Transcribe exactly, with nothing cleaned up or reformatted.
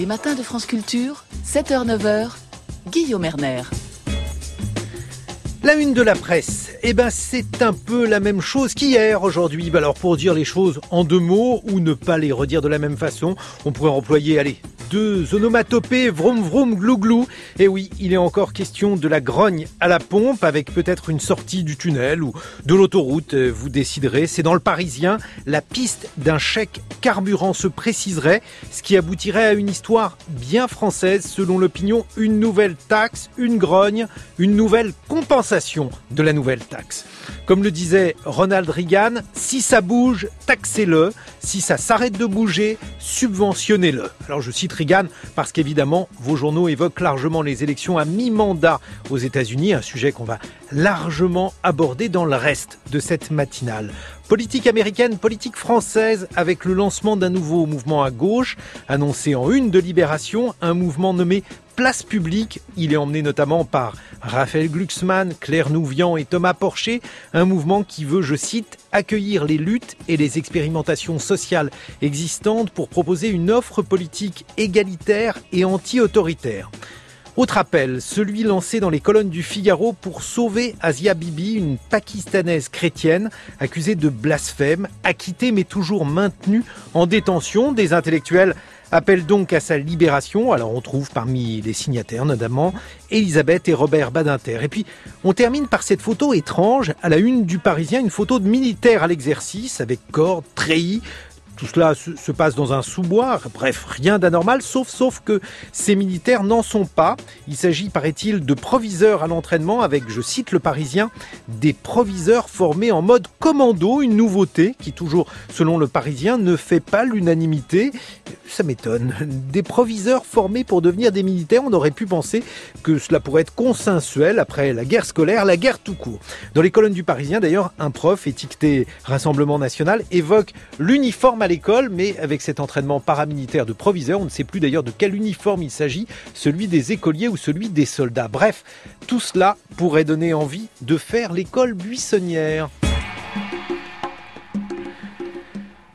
Les matins de France Culture, sept heures neuf heures, Guillaume Erner. La une de la presse, eh ben c'est un peu la même chose qu'hier aujourd'hui. Ben alors pour dire les choses en deux mots ou ne pas les redire de la même façon, on pourrait employer, allez, deux onomatopées, vroom vroom glou glou. Et oui, il est encore question de la grogne à la pompe avec peut-être une sortie du tunnel ou de l'autoroute, vous déciderez. C'est dans le Parisien, la piste d'un chèque carburant se préciserait, ce qui aboutirait à une histoire bien française selon l'opinion, une nouvelle taxe, une grogne, une nouvelle compensation de la nouvelle taxe. Comme le disait Ronald Reagan, si ça bouge, taxez-le. Si ça s'arrête de bouger, subventionnez-le. Alors je cite Reagan parce qu'évidemment, vos journaux évoquent largement les élections à mi-mandat aux États-Unis, un sujet qu'on va largement aborder dans le reste de cette matinale. Politique américaine, politique française, avec le lancement d'un nouveau mouvement à gauche, annoncé en une de Libération, un mouvement nommé Place Publique. Il est emmené notamment par Raphaël Glucksmann, Claire Nouvian et Thomas Porcher, un mouvement qui veut, je cite, accueillir les luttes et les expérimentations sociales existantes pour proposer une offre politique égalitaire et anti-autoritaire. Autre appel, celui lancé dans les colonnes du Figaro pour sauver Asia Bibi, une Pakistanaise chrétienne accusée de blasphème, acquittée mais toujours maintenue en détention. Des intellectuels appellent donc à sa libération. Alors on trouve parmi les signataires notamment Elisabeth et Robert Badinter. Et puis on termine par cette photo étrange à la une du Parisien, une photo de militaires à l'exercice avec corde, treillis. Tout cela se passe dans un sous-bois, bref, rien d'anormal, sauf, sauf que ces militaires n'en sont pas. Il s'agit, paraît-il, de proviseurs à l'entraînement avec, je cite le Parisien, des proviseurs formés en mode commando, une nouveauté qui, toujours selon le Parisien, ne fait pas l'unanimité. Ça m'étonne. Des proviseurs formés pour devenir des militaires, on aurait pu penser que cela pourrait être consensuel après la guerre scolaire, la guerre tout court. Dans les colonnes du Parisien, d'ailleurs, un prof étiqueté Rassemblement National évoque l'uniforme à l'école, mais avec cet entraînement paramilitaire de proviseurs, on ne sait plus d'ailleurs de quel uniforme il s'agit, celui des écoliers ou celui des soldats. Bref, tout cela pourrait donner envie de faire l'école buissonnière.